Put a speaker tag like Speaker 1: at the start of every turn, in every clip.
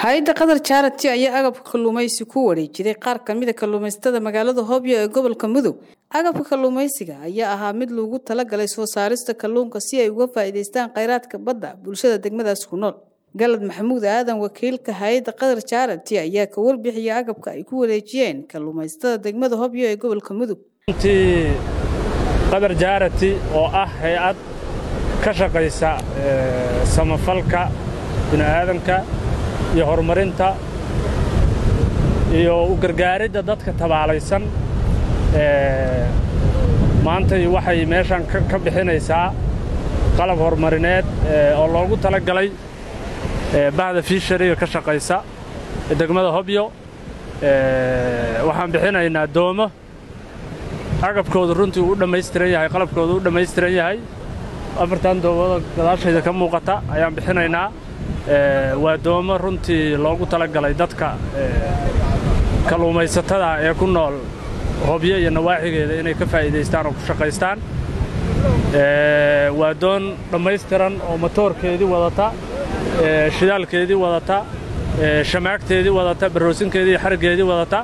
Speaker 1: hay'adda Qatar Charity ayaa agabka kalluumaysiga ku wareejisay qaar ka mid ah kalluumaysatada magaalada Hobyo ee gobolka Mudug. Agabka kalluumaysiga ayaa ahaa mid loogu talagalay soo saarista kalluunka si ay uga faa'iideystaan kheyraadka badda bulshada degmadaas ku nool. Galad Maxamuud Aadan wakiilka hay'adda Qatar Charity ayaa ka warbixiyay agabka ay ku wareejiyeen kalluumaysatada degmada Hobyo ee gobolka Mudug.
Speaker 2: Qatar Charity oo ah hay'ad ka shaqeysa samafalka bini'aadanka iyo horumarinta iyo u gargaaridda dadka tabaalaysan maanta waxay meeshan ka bixinaysaa qalab horumarineed oo loogu talagalay bahda fishery ka shaqeysa degmada Hobyo waxaan bixinaynaa doomo agabkooda runtii u dhameystiran yahay qalabkooda u dhameystiran yahay afartan doomood gadaashayda ka muuqata ayaan bixinaynaa waa doomo runtii loogu talagalay dadka kalluumaysatada ee ku nool Hobyo iyo nawaaxigeeda inay ka faa'iideystaan oo ku shaqeystaan waa doon dhameystiran oo matoorkeedii wadata shidaalkeedii wadata shamaagteedii wadata baroosinkeedii xarigeedii wadata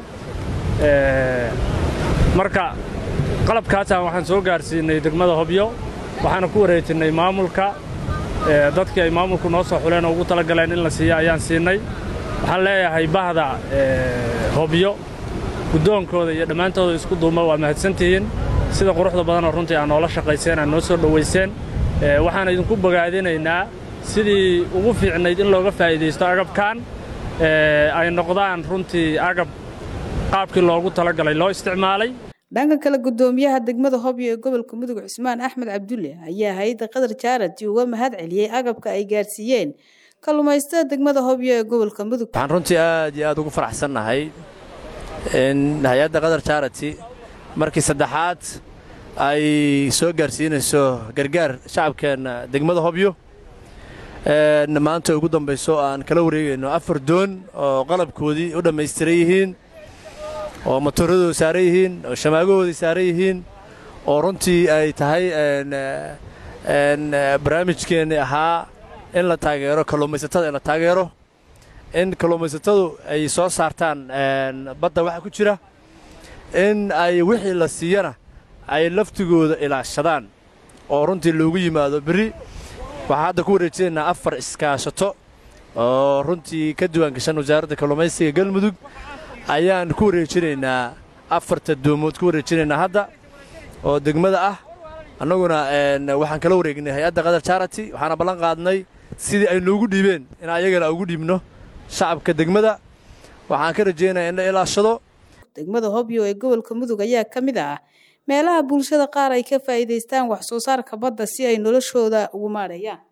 Speaker 2: marka qalabkaas waxaan soo gaarsiinay degmada Hobyo waxaana ku wareejinay maamulka dadkii ay maamulku noo soo xuleen oo ugu talagaleen in la siiyo ayaan siinay waxaan leeyahay bahda Hobyo gudoonkooda iyo dhamaantooda isku duuma waa mahadsantihiin sida quruxda badan oo runtii aan noola shaqeyseen aan noo soo dhaweyseen waxaan idinku bogaadinaynaa sidii ugu fiicnayd in looga faa'iideysto agabkan ay noqdaan runtii agab qaabkii loogu talagalay loo isticmaalay
Speaker 1: dhanka kale gudoomiyaha degmada Hobyo ee gobolka Mudug Cismaan Axmed Cabdulle ayaa hay'adda Qatar Charity uga mahad celiyay agabka ay gaarsiiyeen kalluumaysatada degmada Hobyo ee gobolka Mudug.
Speaker 3: Waxaan runtii aad iyo aad ugu faraxsanahay in hay'adda Qatar Charity markii saddexaad ay soo gaarsiinayso gargaar shacabkeena degmada Hobyo maanta ugu dambayso aan kala wareegayno 4 doon oo qalabkoodii u dhameystiran yihiin oo matooradu saaran yihiin oo shamaagoodu saaran yihiin oo runtii ay tahay barnaamijkeena ahaa in la taageero kalluumaysatada in la taageero in kalluumaysatadu ay soo saartaan badda waxa ku jira in ay wixii la siiyana ay laftigooda ilaashadaan oo runtii loogu yimaado bari waxaan hadda ku wareejinaynaa 4 iskaashato oo runtii ka duwan gashan wasaaradda kalluumaysiga Galmudug ayaan ku wareejinaynaa 4 doomood ku wareejinaynaa hadda oo degmada ah annaguna waxaan kala wareegnay hay'adda Qatar Charity waxaana ballan qaadnay sidii ay noogu dhiibeen in ayagana ugu dhiibno shacabka degmada waxaan ka rajeynayaa in la ilaashado
Speaker 1: degmada Hobyo ee gobolka Mudug ayaa ka mid ah meelaha bulshada qaar ay ka faa'iideystaan wax soo saarka badda si ay noloshooda ugu maareeyaan.